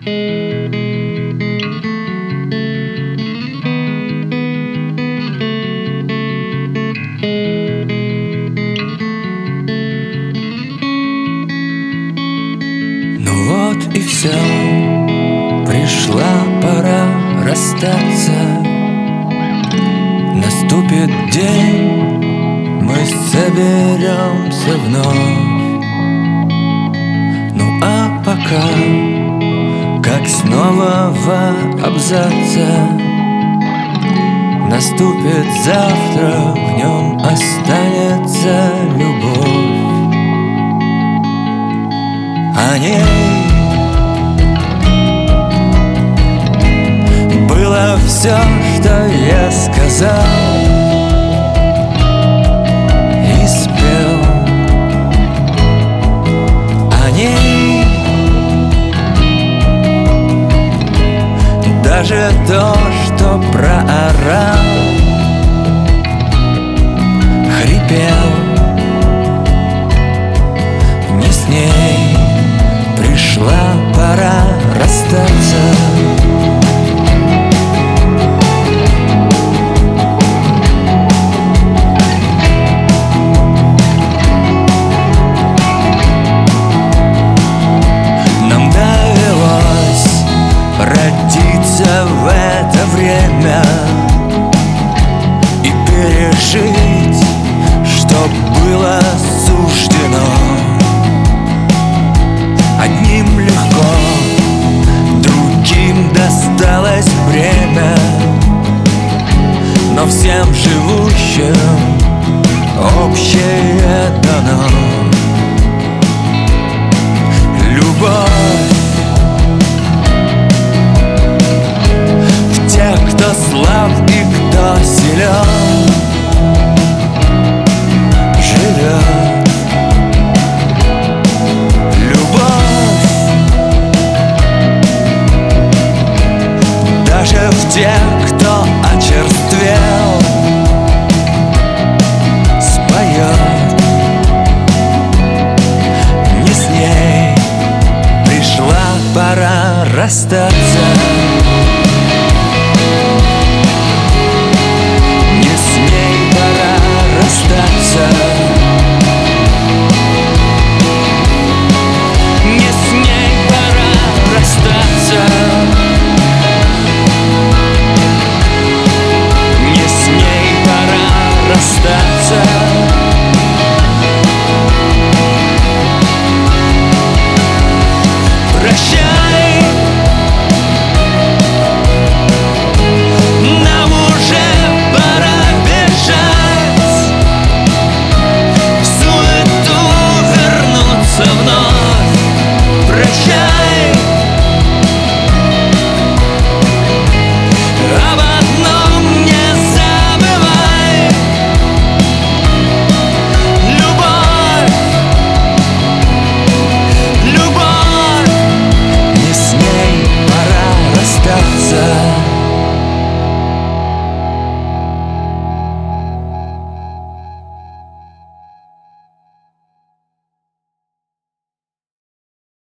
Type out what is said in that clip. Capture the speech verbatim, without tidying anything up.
Ну вот и все, пришла пора расстаться. Наступит день, мы соберемся вновь. Ну а пока, как снова в абзаце, наступит завтра, в нем останется любовь. О ней было все, что я сказал и спел. О ней даже то, что проорал, хрипел. Не с ней пришла пора расстаться. Нам довелось родиться в это время и пережить, что было суждено. Одним легко, другим досталось бремя, но всем живущим общее дано. Любовь в тех, кто слаб и кто силен, живет. Даже в тех, кто очерствел, споет. Не с ней пришла пора расстаться.